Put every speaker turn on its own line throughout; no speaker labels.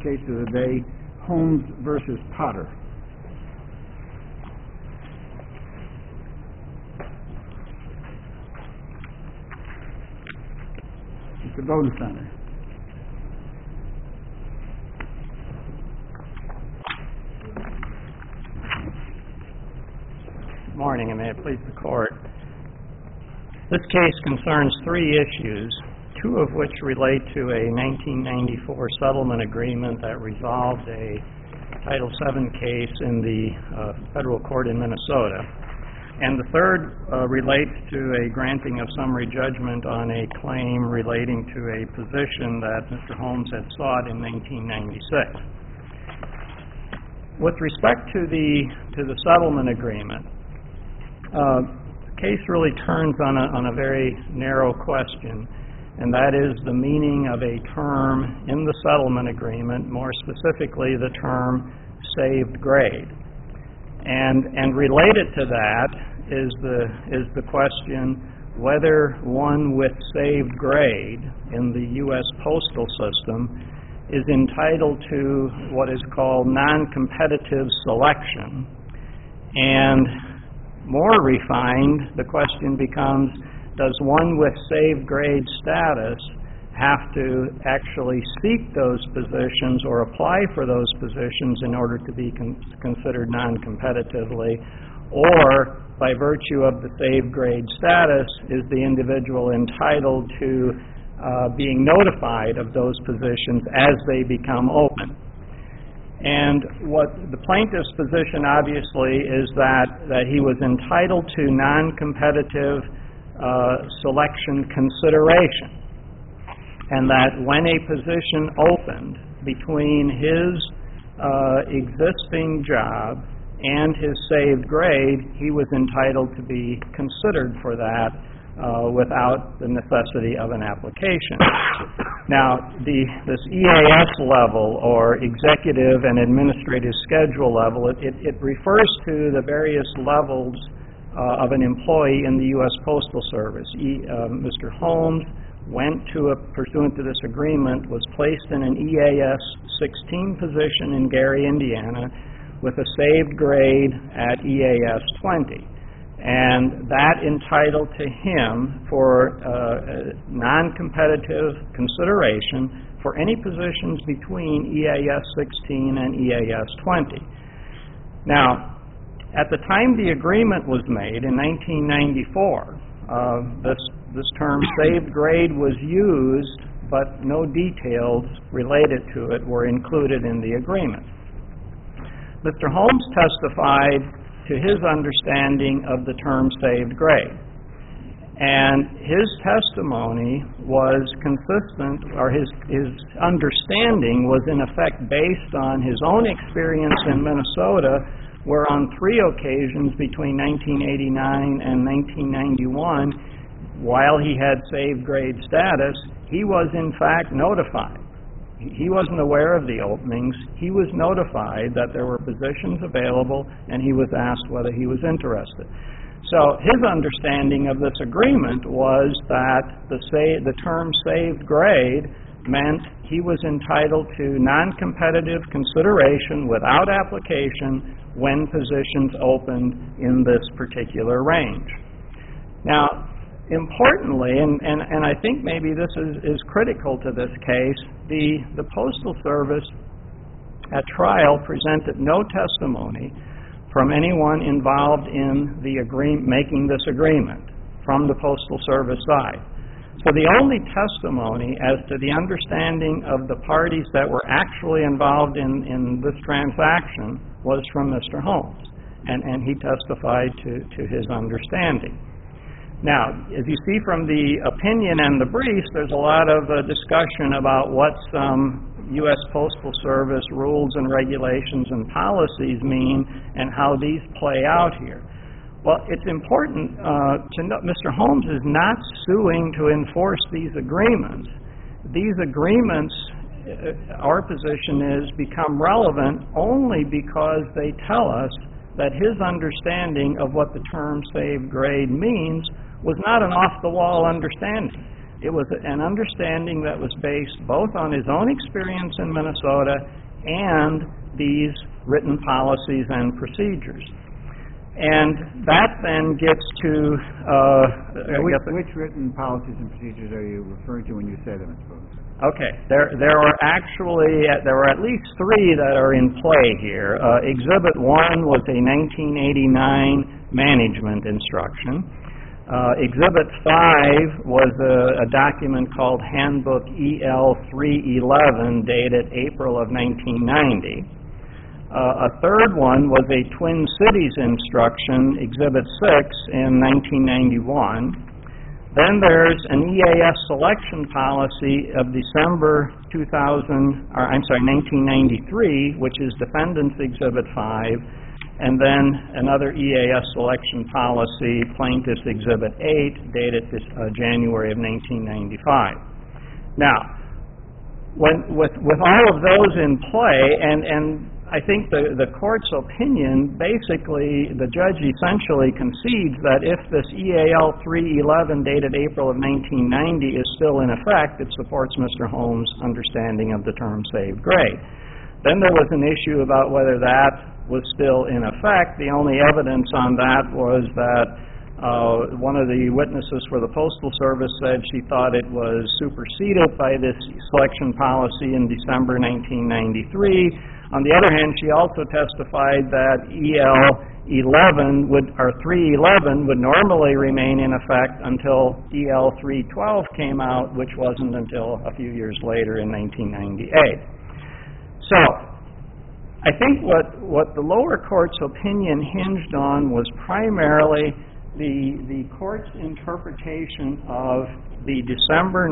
case of the day, Holmes versus Potter. Mr. Bodensteiner.
Good morning, and may it please the Court. This case concerns three issues, two of which relate to a 1994 settlement agreement that resolved a Title VII case in the federal court in Minnesota. And the third relates to a granting of summary judgment on a claim relating to a position that Mr. Holmes had sought in 1996. With respect to the settlement agreement, the case really turns on a very narrow question, and that is the meaning of a term in the settlement agreement, more specifically the term saved grade. And related to that is the question whether one with saved grade in the U.S. postal system is entitled to what is called non-competitive selection. And more refined, the question becomes, does one with saved grade status have to actually seek those positions or apply for those positions in order to be considered non-competitively, or by virtue of the saved grade status, is the individual entitled to being notified of those positions as they become open? And what the plaintiff's position obviously is that he was entitled to non-competitive selection consideration, and that when a position opened between his existing job and his saved grade, he was entitled to be considered for that without the necessity of an application. Now, this EAS level, or executive and administrative schedule level, it refers to the various levels of an employee in the U.S. Postal Service. Mr. Holmes pursuant to this agreement, was placed in an EAS 16 position in Gary, Indiana, with a saved grade at EAS 20. And that entitled to him for non-competitive consideration for any positions between EAS 16 and EAS 20. Now, at the time the agreement was made in 1994, this term saved grade was used, but no details related to it were included in the agreement. Mr. Holmes testified to his understanding of the term saved grade, and his testimony was consistent, or his understanding was in effect based on his own experience in Minnesota, where on 3 occasions between 1989 and 1991, while he had saved grade status, he was in fact notified. He wasn't aware of the openings. He was notified that there were positions available, and he was asked whether he was interested. So his understanding of this agreement was that the term saved grade meant he was entitled to non-competitive consideration without application when positions opened in this particular range. Now, importantly, and I think maybe this is critical to this case, the Postal Service at trial presented no testimony from anyone involved in making this agreement from the Postal Service side. So the only testimony as to the understanding of the parties that were actually involved in this transaction was from Mr. Holmes, and he testified to his understanding. Now, as you see from the opinion and the briefs, there's a lot of discussion about what some U.S. Postal Service rules and regulations and policies mean and how these play out here. Well, it's important to note Mr. Holmes is not suing to enforce these agreements. These agreements, our position is, become relevant only because they tell us that his understanding of what the term saved grade means was not an off-the-wall understanding. It was an understanding that was based both on his own experience in Minnesota and these written policies and procedures. And that then gets to...
which written policies and procedures are you referring to when you say them, I suppose?
Okay, there were at least three that are in play here. Exhibit 1 was a 1989 management instruction. Exhibit 5 was a document called Handbook EL 311 dated April of 1990. A third one was a Twin Cities instruction, Exhibit 6, in 1991. Then there's an EAS selection policy of December 1993, which is Defendant's Exhibit 5, and then another EAS selection policy, Plaintiff's Exhibit 8, dated January of 1995. Now, with all of those in play, and I think the court's opinion, basically, the judge essentially concedes that if this EAL 311 dated April of 1990 is still in effect, it supports Mr. Holmes' understanding of the term saved grade. Then there was an issue about whether that was still in effect. The only evidence on that was that one of the witnesses for the Postal Service said she thought it was superseded by this selection policy in December 1993. On the other hand, she also testified that EL 311 would normally remain in effect until EL 312 came out, which wasn't until a few years later in 1998. So, I think what the lower court's opinion hinged on was primarily the court's interpretation of the December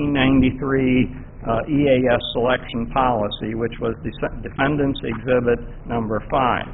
1993 EAS selection policy, which was Defendant's Exhibit number 5.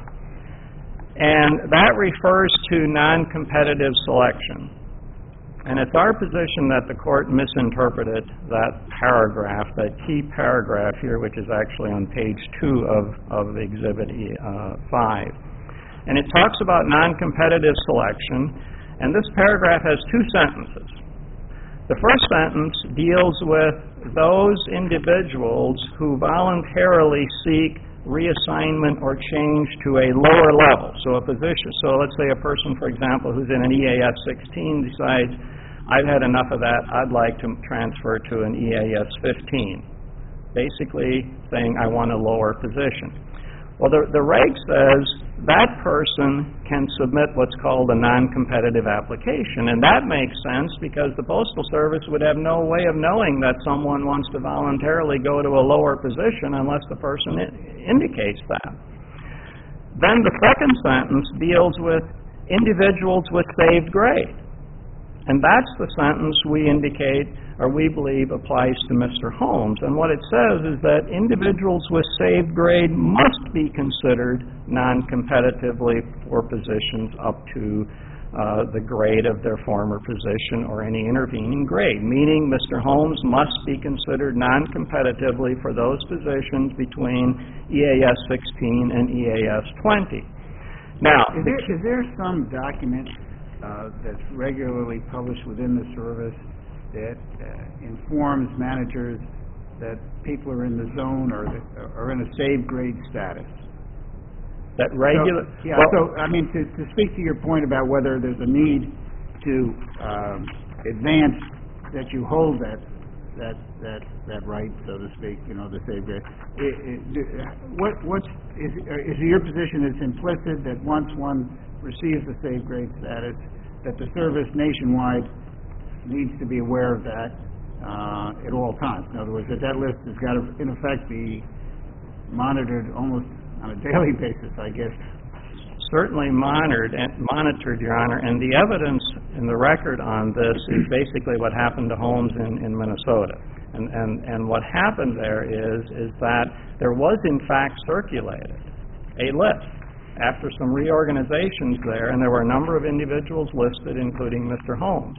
And that refers to non-competitive selection. And it's our position that the court misinterpreted that paragraph, that key paragraph here, which is actually on page 2 of Exhibit 5. And it talks about non-competitive selection, and this paragraph has two sentences. The first sentence deals with those individuals who voluntarily seek reassignment or change to a lower level. So let's say a person, for example, who's in an EAS 16 decides, I've had enough of that, I'd like to transfer to an EAS 15. Basically saying, I want a lower position. Well, the reg says that person can submit what's called a non-competitive application, and that makes sense because the Postal Service would have no way of knowing that someone wants to voluntarily go to a lower position unless the person indicates that. Then the second sentence deals with individuals with saved grade, and that's the sentence we indicate or we believe applies to Mr. Holmes. And what it says is that individuals with saved grade must be considered non-competitively for positions up to the grade of their former position or any intervening grade, meaning Mr. Holmes must be considered non-competitively for those positions between EAS 16 and EAS 20. Now,
is there some document that's regularly published within the service that informs managers that people are in the zone or are in a saved grade status?
That regular...
So I mean, to speak to your point about whether there's a need to advance that you hold that right, so to speak, the saved grade. Is it your position it's implicit that once one receives the saved grade status, that the service nationwide needs to be aware of that at all times? In other words, that list has got to, in effect, be monitored almost on a daily basis, I guess.
Certainly monitored, Your Honor, and the evidence in the record on this is basically what happened to Holmes in Minnesota. And what happened there is that there was, in fact, circulated a list after some reorganizations there, and there were a number of individuals listed, including Mr. Holmes,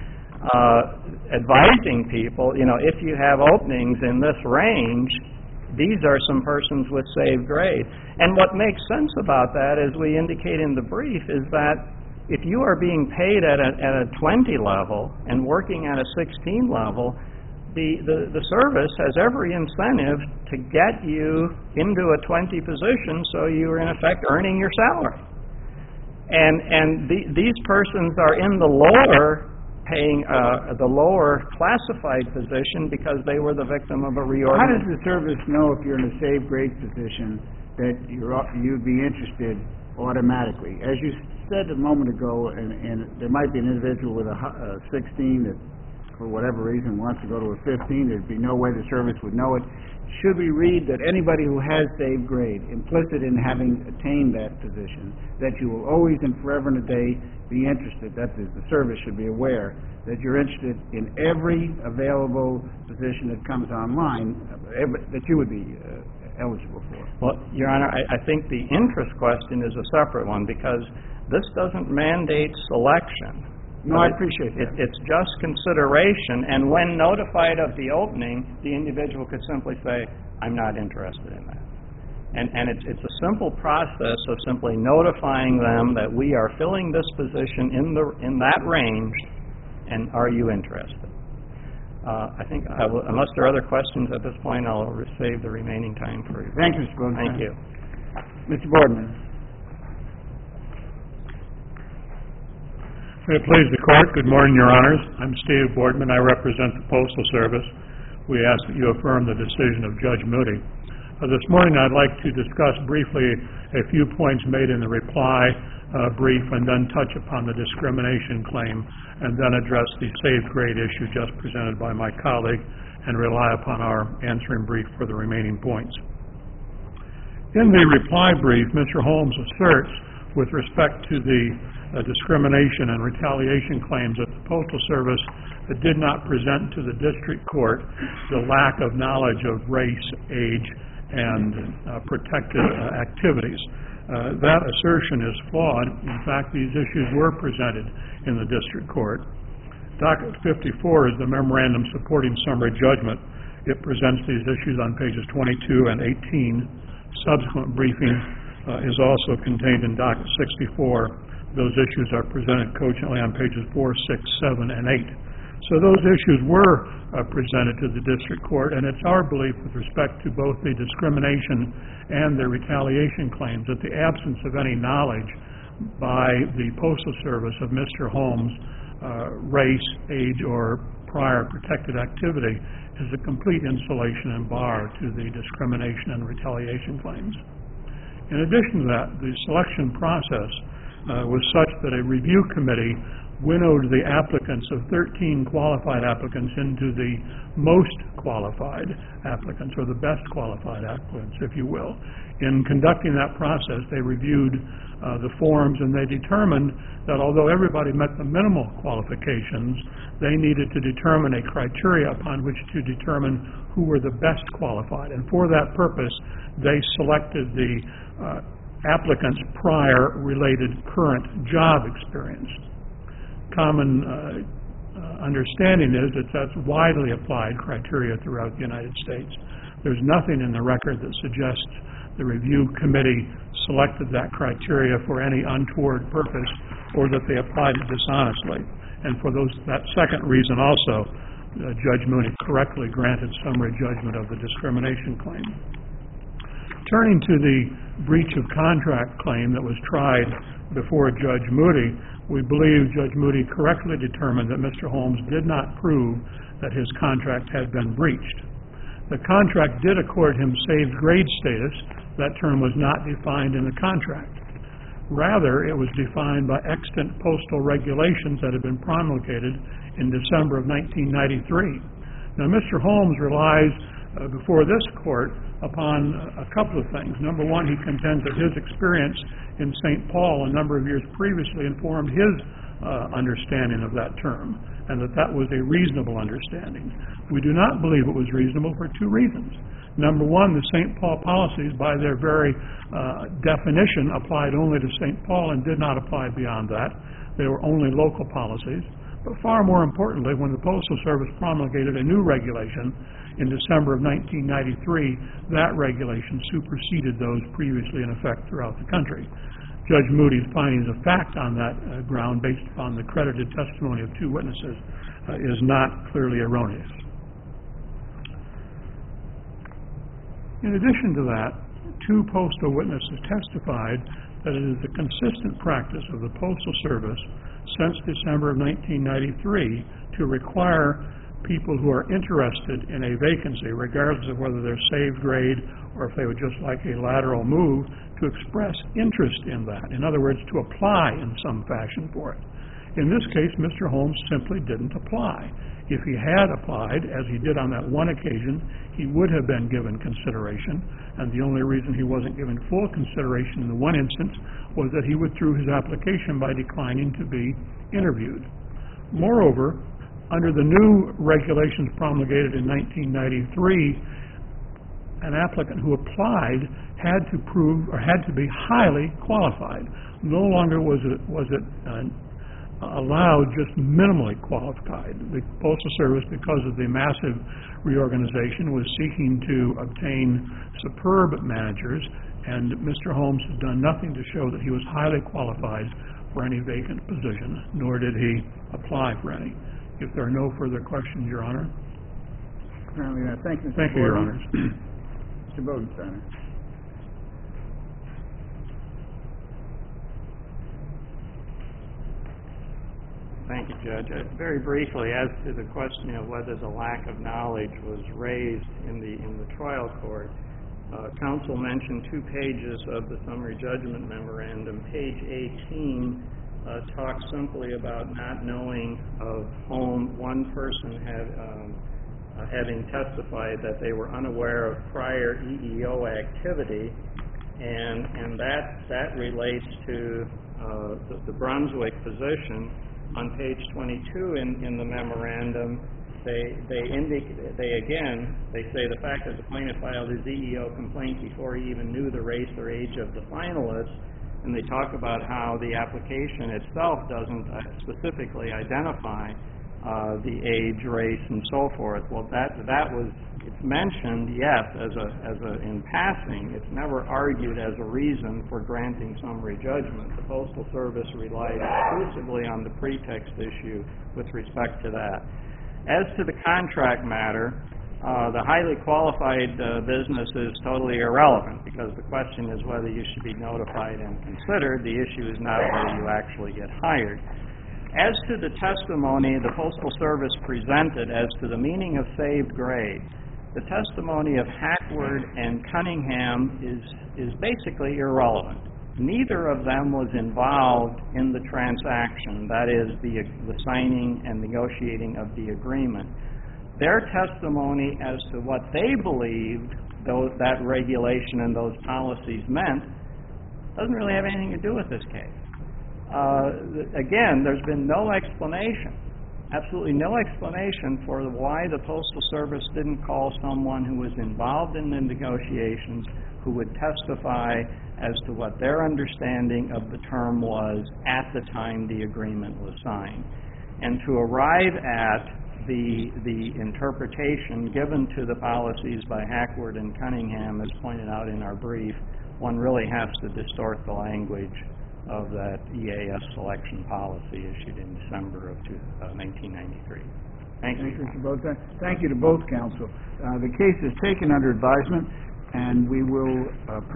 advising people, if you have openings in this range, these are some persons with saved grade. And what makes sense about that, as we indicate in the brief, is that if you are being paid at a 20 level and working at a 16 level, the service has every incentive to get you into a 20 position, so you are in effect earning your salary. And these persons are in the lower the lower classified position because they were the victim of a reorganization.
How does the service know if you're in a saved grade position that you'd be interested automatically? As you said a moment ago, and there might be an individual with a 16 that, for whatever reason, wants to go to a 15, there'd be no way the service would know it. Should we read that anybody who has saved grade, implicit in having attained that position, that you will always and forever and a day be interested, that is, the service should be aware that you're interested in every available position that comes online that you would be eligible for?
Well, Your Honor, I think the interest question is a separate one because this doesn't mandate selection.
No, I appreciate that.
It's just consideration, and when notified of the opening, the individual could simply say, I'm not interested in that. And it's a simple process of simply notifying them that we are filling this position in that range, and are you interested? I think, unless there are other questions at this point, I'll save the remaining time for you.
Thank you, Mr. Boardman.
Thank you.
Mr. Boardman.
May it please the Court, good morning, Your Honors. I'm Steve Boardman. I represent the Postal Service. We ask that you affirm the decision of Judge Moody. This morning I'd like to discuss briefly a few points made in the reply brief and then touch upon the discrimination claim and then address the saved grade issue just presented by my colleague and rely upon our answering brief for the remaining points. In the reply brief, Mr. Holmes asserts with respect to the discrimination and retaliation claims that the Postal Service did not present to the district court the lack of knowledge of race, age, and protected activities. That assertion is flawed. In fact, these issues were presented in the district court. Docket 54 is the memorandum supporting summary judgment. It presents these issues on pages 22 and 18. Subsequent briefing is also contained in Docket 64. Those issues are presented cogently on pages 4, 6, 7, and 8. So those issues were presented to the district court, and it's our belief with respect to both the discrimination and the retaliation claims that the absence of any knowledge by the Postal Service of Mr. Holmes' race, age, or prior protected activity is a complete insulation and bar to the discrimination and retaliation claims. In addition to that, the selection process was such that a review committee winnowed the applicants of 13 qualified applicants into the most qualified applicants, or the best qualified applicants, if you will. In conducting that process, they reviewed the forms, and they determined that although everybody met the minimal qualifications, they needed to determine a criteria upon which to determine who were the best qualified. And for that purpose, they selected the applicants' prior related current job experience. Common understanding is that that's widely applied criteria throughout the United States. There's nothing in the record that suggests the review committee selected that criteria for any untoward purpose or that they applied it dishonestly. And for that second reason also, Judge Moody correctly granted summary judgment of the discrimination claim. Turning to the breach of contract claim that was tried before Judge Moody, we believe Judge Moody correctly determined that Mr. Holmes did not prove that his contract had been breached. The contract did accord him saved grade status. That term was not defined in the contract. Rather, it was defined by extant postal regulations that had been promulgated in December of 1993. Now, Mr. Holmes relies before this court upon a couple of things. Number one, he contends that his experience in St. Paul a number of years previously informed his understanding of that term, and that was a reasonable understanding. We do not believe it was reasonable for two reasons. Number one, the St. Paul policies, by their very definition, applied only to St. Paul and did not apply beyond that. They were only local policies. But far more importantly, when the Postal Service promulgated a new regulation in December of 1993, that regulation superseded those previously in effect throughout the country. Judge Moody's findings of fact on that ground, based upon the credited testimony of two witnesses, is not clearly erroneous. In addition to that, two postal witnesses testified that it is the consistent practice of the Postal Service since December of 1993 to require people who are interested in a vacancy, regardless of whether they're saved grade or if they would just like a lateral move, to express interest in that. In other words, to apply in some fashion for it. In this case, Mr. Holmes simply didn't apply. If he had applied, as he did on that one occasion, he would have been given consideration, and the only reason he wasn't given full consideration in the one instance was that he withdrew his application by declining to be interviewed. Moreover, under the new regulations promulgated in 1993, an applicant who applied had to prove or had to be highly qualified. No longer was it allowed just minimally qualified. The Postal Service, because of the massive reorganization, was seeking to obtain superb managers, and Mr. Holmes has done nothing to show that he was highly qualified for any vacant position, nor did he apply for any. If there are no further questions, Your Honor.
Apparently not. Thank you, Mr.
Thank you, Your Honors.
Mr. Bodensteiner.
Thank you, Judge. Very briefly, as to the question of whether the lack of knowledge was raised in the trial court, counsel mentioned 2 pages of the summary judgment memorandum. Page 18 talks simply about not knowing of whom one person having testified that they were unaware of prior EEO activity, and that relates to the Brunswick position. On page 22 in the memorandum, they say the fact that the plaintiff filed his EEO complaint before he even knew the race or age of the finalists, and they talk about how the application itself doesn't specifically identify the age, race, and so forth. Well, it's mentioned, yes, in passing. It's never argued as a reason for granting summary judgment. The Postal Service relied exclusively on the pretext issue with respect to that. As to the contract matter, the highly qualified business is totally irrelevant, because the question is whether you should be notified and considered. The issue is not whether you actually get hired. As to the testimony the Postal Service presented as to the meaning of saved grade, the testimony of Hackward and Cunningham is basically irrelevant. Neither of them was involved in the transaction, that is, the signing and negotiating of the agreement. Their testimony as to what they believed that regulation and those policies meant doesn't really have anything to do with this case. Again, there's been no explanation, absolutely no explanation for why the Postal Service didn't call someone who was involved in the negotiations, who would testify as to what their understanding of the term was at the time the agreement was signed. And to arrive at the interpretation given to the policies by Hackward and Cunningham, as pointed out in our brief, one really has to distort the language of that EAS selection policy issued in December of 1993. Thank you.
Thank you to both counsel. The case is taken under advisement, and we will